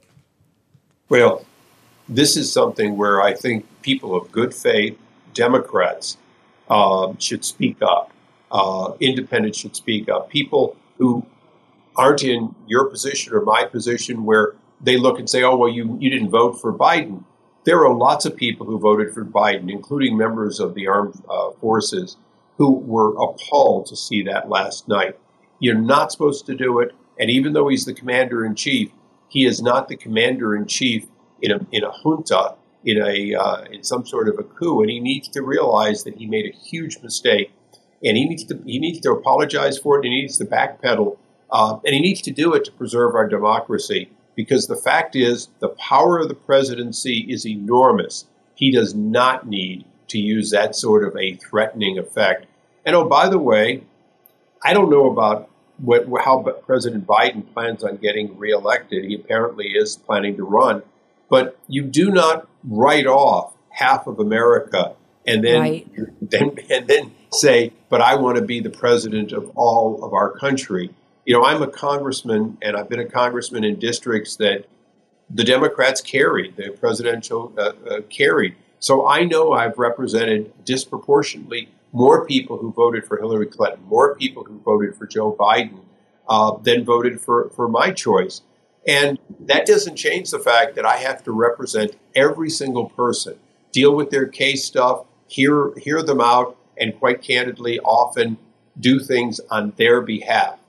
Well, this is something where I think people of good faith, Democrats, uh, should speak up. Uh, independents should speak up. People who aren't in your position or my position where they look and say, oh, well, you, you didn't vote for Biden. There are lots of people who voted for Biden, including members of the armed uh, forces, who were appalled to see that last night. You're not supposed to do it. And even though he's the commander-in-chief, he is not the commander-in-chief in a, in a junta, in, a, uh, in some sort of a coup. And he needs to realize that he made a huge mistake. And he needs to, he needs to apologize for it. And he needs to backpedal. Uh, and he needs to do it to preserve our democracy. Because the fact is, the power of the presidency is enormous. He does not need to use that sort of a threatening effect. And oh, by the way, I don't know about what, how President Biden plans on getting reelected. He apparently is planning to run. But you do not write off half of America and then, right. then, and then say, but I want to be the president of all of our country. You know, I'm a congressman, and I've been a congressman in districts that the Democrats carried, the presidential uh, uh, carried. So I know I've represented disproportionately more people who voted for Hillary Clinton, more people who voted for Joe Biden uh, than voted for, for my choice. And that doesn't change the fact that I have to represent every single person, deal with their case stuff, hear hear them out, and quite candidly, often do things on their behalf.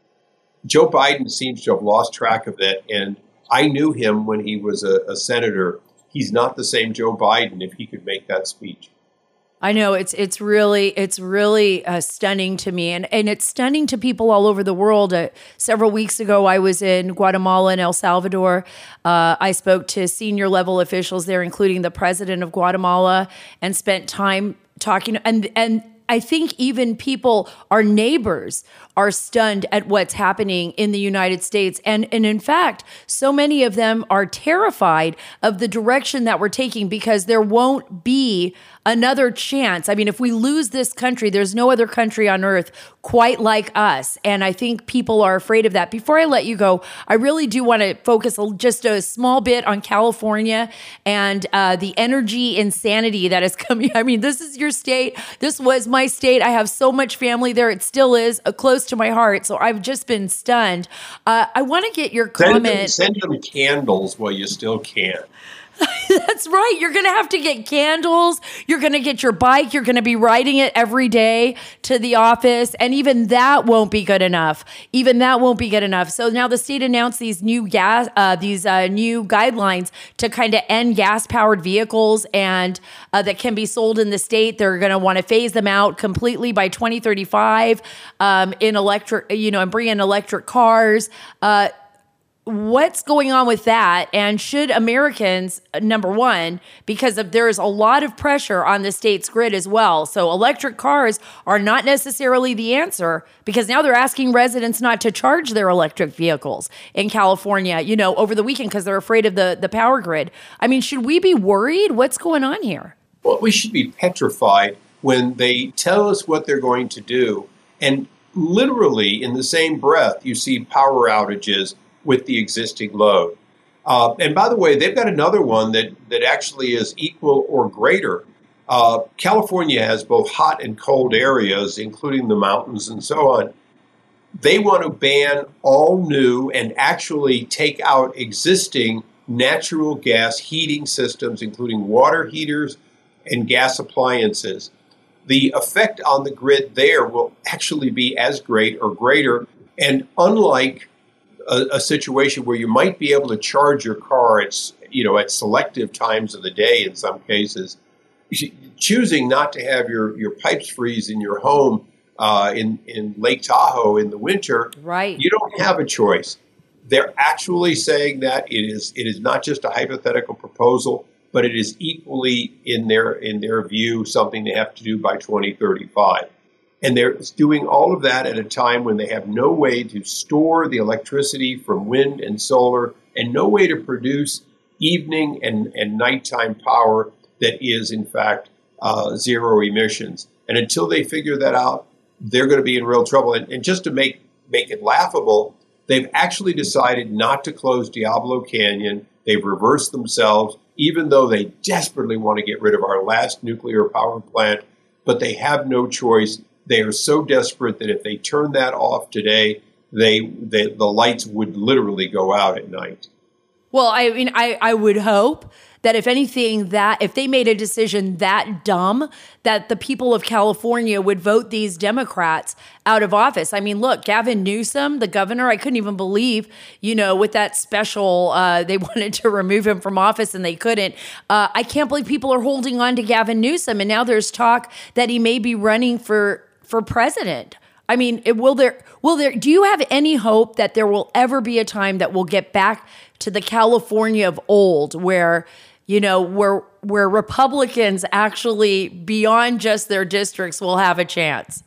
Joe Biden seems to have lost track of that, and I knew him when he was a, a senator. He's not the same Joe Biden if he could make that speech. I know it's it's really it's really uh, stunning to me, and and it's stunning to people all over the world. Uh, several weeks ago, I was in Guatemala and El Salvador. Uh, I spoke to senior level officials there, including the president of Guatemala, and spent time talking. And and I think even people, our neighbors, are stunned at what's happening in the United States. And, and in fact, so many of them are terrified of the direction that we're taking because there won't be another chance. I mean, if we lose this country, there's no other country on earth quite like us. And I think people are afraid of that. Before I let you go, I really do want to focus just a small bit on California and uh, the energy insanity that is coming. I mean, this is your state. This was my state. I have so much family there. It still is uh, close to my heart. So I've just been stunned. Uh, I want to get your comment. Send them, send them candles while you still can. That's right. You're going to have to get candles. You're going to get your bike. You're going to be riding it every day to the office. And even that won't be good enough. Even that won't be good enough. So now the state announced these new gas, uh, these uh, new guidelines to kind of end gas powered vehicles and uh, that can be sold in the state. They're going to want to phase them out completely by twenty thirty-five um, in electric, you know, and bring in electric cars. Uh, What's going on with that? And should Americans, number one, because of, there is a lot of pressure on the state's grid as well. So electric cars are not necessarily the answer because now they're asking residents not to charge their electric vehicles in California, you know, over the weekend because they're afraid of the, the power grid. I mean, should we be worried? What's going on here? Well, we should be petrified when they tell us what they're going to do. And literally in the same breath, you see power outages with the existing load. Uh, and by the way, they've got another one that, that actually is equal or greater. Uh, California has both hot and cold areas, including the mountains and so on. They want to ban all new and actually take out existing natural gas heating systems, including water heaters and gas appliances. The effect on the grid there will actually be as great or greater. And unlike A, a situation where you might be able to charge your car at, you know, at selective times of the day in some cases, choosing not to have your, your pipes freeze in your home uh, in, in Lake Tahoe in the winter, right? You don't have a choice. They're actually saying that it is it is not just a hypothetical proposal, but it is equally in their in their view something they have to do by twenty thirty-five. And they're doing all of that at a time when they have no way to store the electricity from wind and solar and no way to produce evening and, and nighttime power that is, in fact, uh, zero emissions. And until they figure that out, they're going to be in real trouble. And, and just to make, make it laughable, they've actually decided not to close Diablo Canyon. They've reversed themselves, even though they desperately want to get rid of our last nuclear power plant, but they have no choice. They are so desperate that if they turn that off today, they, they the lights would literally go out at night. Well, I mean, I, I would hope that if anything, that if they made a decision that dumb, that the people of California would vote these Democrats out of office. I mean, look, Gavin Newsom, the governor, I couldn't even believe, you know, with that special, uh, they wanted to remove him from office and they couldn't. Uh, I can't believe people are holding on to Gavin Newsom. And now there's talk that he may be running for for president. I mean, it, will there, will there, do you have any hope that there will ever be a time that we'll get back to the California of old where, you know, where, where Republicans actually beyond just their districts will have a chance?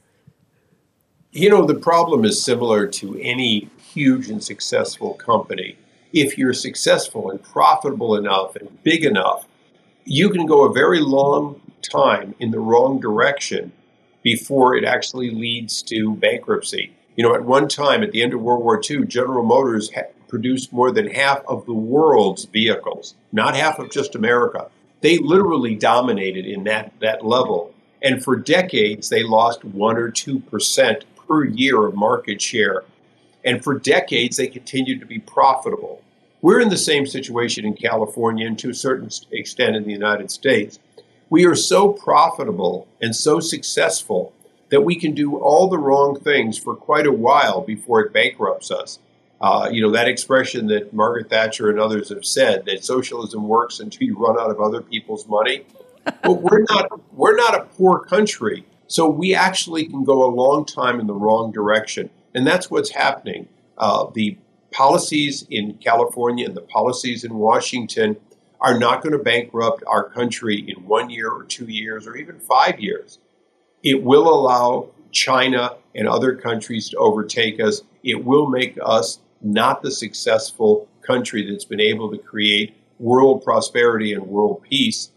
You know, the problem is similar to any huge and successful company. If you're successful and profitable enough and big enough, you can go a very long time in the wrong direction before it actually leads to bankruptcy. You know, at one time, at the end of World War Two, General Motors ha- produced more than half of the world's vehicles, not half of just America. They literally dominated in that, that level. And for decades, they lost one or two percent per year of market share. And for decades, they continued to be profitable. We're in the same situation in California and to a certain extent in the United States. We are so profitable and so successful that we can do all the wrong things for quite a while before it bankrupts us. Uh, you know, that expression that Margaret Thatcher and others have said, that socialism works until you run out of other people's money. But we're not, we're not a poor country, so we actually can go a long time in the wrong direction. And that's what's happening. Uh, the policies in California and the policies in Washington are not going to bankrupt our country in one year or two years or even five years. It will allow China and other countries to overtake us. It will make us not the successful country that's been able to create world prosperity and world peace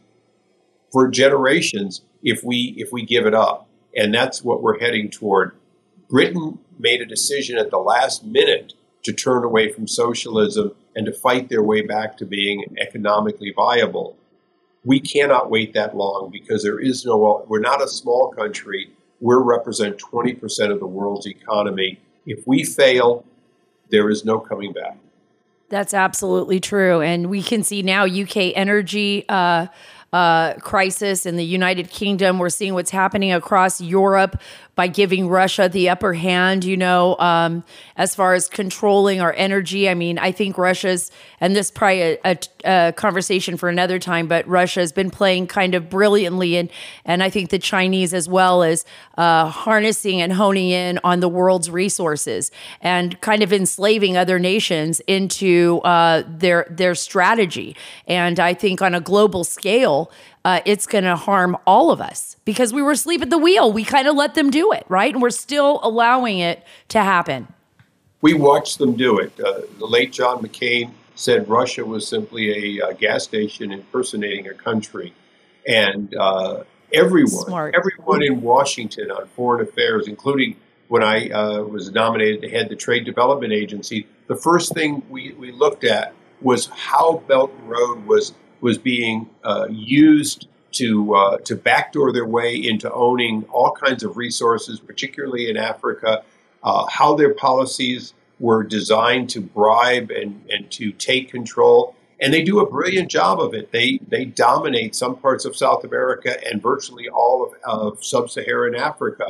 for generations if we if we give it up. And that's what we're heading toward. Britain made a decision at the last minute to turn away from socialism and to fight their way back to being economically viable. We cannot wait that long because there is no, we're not a small country. We represent twenty percent of the world's economy. If we fail, there is no coming back. That's absolutely true. And we can see now U K energy uh, uh, crisis in the United Kingdom. We're seeing what's happening across Europe by giving Russia the upper hand, you know, um, as far as controlling our energy. I mean, I think Russia's, and this is probably a, a, a conversation for another time, but Russia has been playing kind of brilliantly. And, and I think the Chinese as well as uh, harnessing and honing in on the world's resources and kind of enslaving other nations into uh, their, their strategy. And I think on a global scale, Uh, it's going to harm all of us because we were asleep at the wheel. We kind of let them do it, right? And we're still allowing it to happen. We watched them do it. Uh, the late John McCain said Russia was simply a, a gas station impersonating a country. And uh, everyone, Smart. everyone in Washington on foreign affairs, including when I uh, was nominated to head the Trade Development Agency, the first thing we, we looked at was how Belt and Road was was being uh, used to uh, to backdoor their way into owning all kinds of resources, particularly in Africa, uh, how their policies were designed to bribe and, and to take control. And they do a brilliant job of it. They they dominate some parts of South America and virtually all of, of sub-Saharan Africa.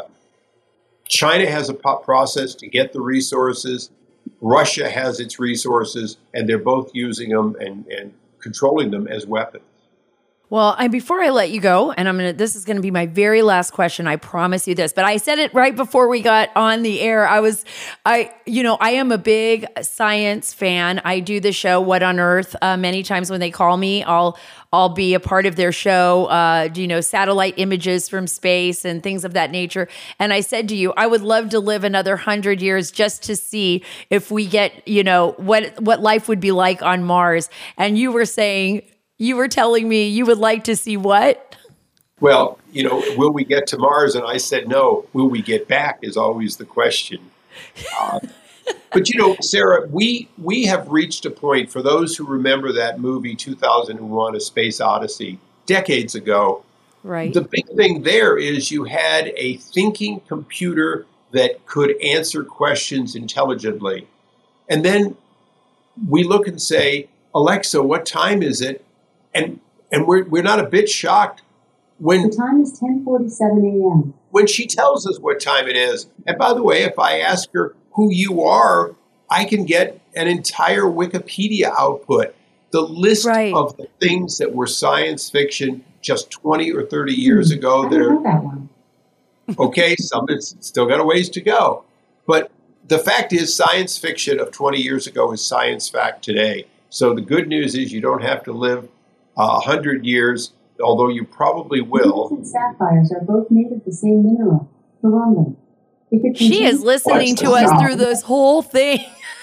China has a process to get the resources. Russia has its resources, and they're both using them and, and controlling them as weapons. Well, and before I let you go, and I'm gonna, this is gonna be my very last question. I promise you this, but I said it right before we got on the air. I was, I, you know, I am a big science fan. I do the show What on Earth uh, many times when they call me. I'll, I'll be a part of their show. Uh, you know, satellite images from space and things of that nature. And I said to you, I would love to live another hundred years just to see if we get, you know, what what life would be like on Mars. And you were saying. You were telling me you would like to see what? Well, you know, will we get to Mars? And I said, no. Will we get back is always the question. Uh, but, you know, Sarah, we we have reached a point, for those who remember that movie two thousand one, A Space Odyssey, decades ago. Right. The big thing there is you had a thinking computer that could answer questions intelligently. And then we look and say, Alexa, what time is it? And and we're we're not a bit shocked when the time is ten forty-seven a.m. when she tells us what time it is. And by the way, if I ask her who you are, I can get an entire Wikipedia output. The list right. of the things that were science fiction just twenty or thirty years hmm. ago. I That don't are know that one. okay. Some it's still got a ways to go, but the fact is, science fiction of twenty years ago is science fact today. So the good news is you don't have to live a hundred years, although you probably will. Rubies and sapphires are both made of the same mineral, corundum. If it She contains- is listening What's to the us sound? through this whole thing.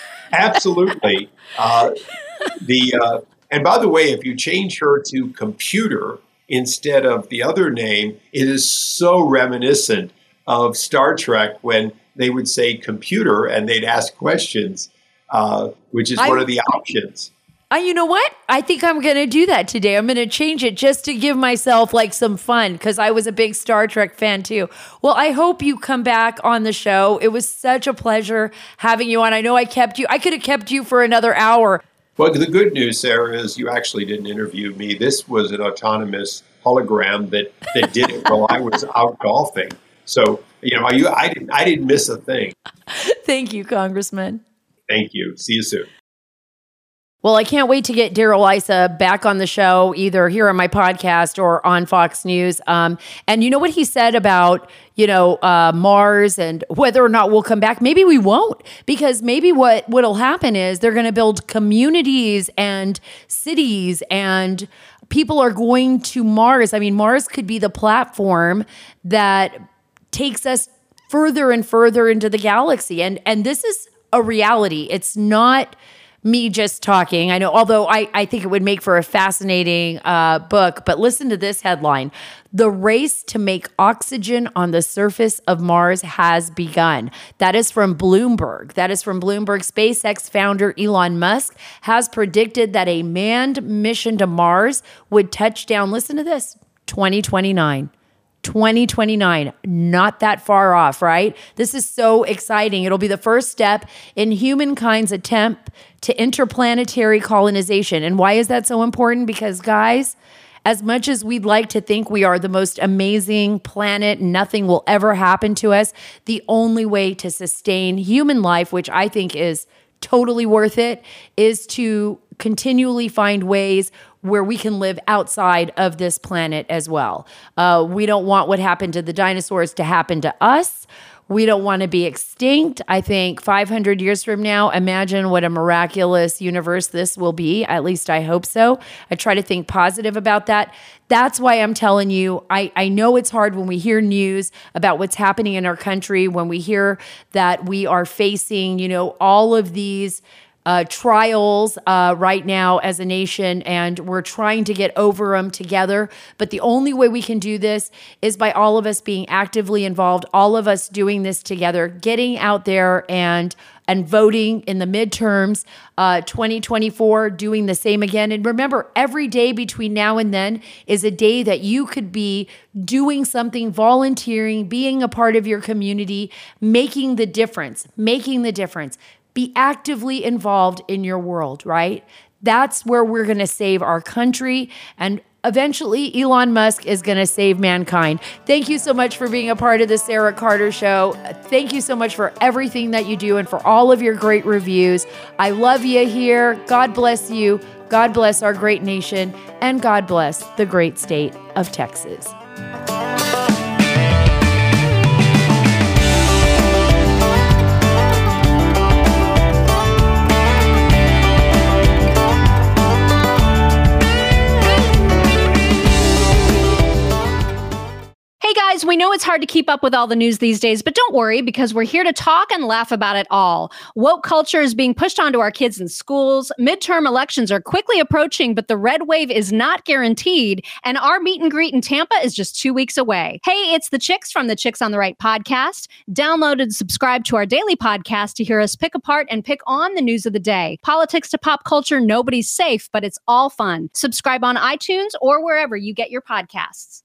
Absolutely. Uh, the uh, and by the way, if you change her to computer instead of the other name, it is so reminiscent of Star Trek when they would say computer and they'd ask questions, uh, which is I- one of the options. Uh, you know what? I think I'm going to do that today. I'm going to change it just to give myself like some fun because I was a big Star Trek fan too. Well, I hope you come back on the show. It was such a pleasure having you on. I know I kept you. I could have kept you for another hour. Well, the good news, Sarah, is you actually didn't interview me. This was an autonomous hologram that, that did it while I was out golfing. So You know, you, I didn't, I didn't miss a thing. Thank you, Congressman. Thank you. See you soon. Well, I can't wait to get Darrell Issa back on the show, either here on my podcast or on Fox News. Um, and you know what he said about, you know, uh, Mars and whether or not we'll come back? Maybe we won't, because maybe what what'll happen is they're going to build communities and cities, and people are going to Mars. I mean, Mars could be the platform that takes us further and further into the galaxy. And and this is a reality. It's not me just talking. I know, although I, I think it would make for a fascinating uh, book, but listen to this headline. The race to make oxygen on the surface of Mars has begun. That is from Bloomberg. That is from Bloomberg. SpaceX founder Elon Musk has predicted that a manned mission to Mars would touch down, listen to this, twenty twenty-nine. twenty twenty-nine, not that far off, right? This is so exciting. It'll be the first step in humankind's attempt to interplanetary colonization. And why is that so important? Because, guys, as much as we'd like to think we are the most amazing planet, nothing will ever happen to us, the only way to sustain human life, which I think is totally worth it, is to continually find ways where we can live outside of this planet as well. Uh, we don't want what happened to the dinosaurs to happen to us. We don't want to be extinct. I think five hundred years from now, imagine what a miraculous universe this will be. At least I hope so. I try to think positive about that. That's why I'm telling you, I, I know it's hard when we hear news about what's happening in our country, when we hear that we are facing, you know, all of these Uh, trials uh, right now as a nation, and we're trying to get over them together. But the only way we can do this is by all of us being actively involved, all of us doing this together, getting out there and and voting in the midterms, uh, twenty twenty-four, doing the same again. And remember, every day between now and then is a day that you could be doing something, volunteering, being a part of your community, making the difference, making the difference. Be actively involved in your world, right? That's where we're going to save our country. And eventually, Elon Musk is going to save mankind. Thank you so much for being a part of the Sarah Carter Show. Thank you so much for everything that you do and for all of your great reviews. I love you here. God bless you. God bless our great nation. And God bless the great state of Texas. Hey guys, we know it's hard to keep up with all the news these days, but don't worry, because we're here to talk and laugh about it all. Woke culture is being pushed onto our kids in schools. Midterm elections are quickly approaching, but the red wave is not guaranteed. And our meet and greet in Tampa is just two weeks away. Hey, it's the Chicks from the Chicks on the Right podcast. Download and subscribe to our daily podcast to hear us pick apart and pick on the news of the day. Politics to pop culture, nobody's safe, but it's all fun. Subscribe on iTunes or wherever you get your podcasts.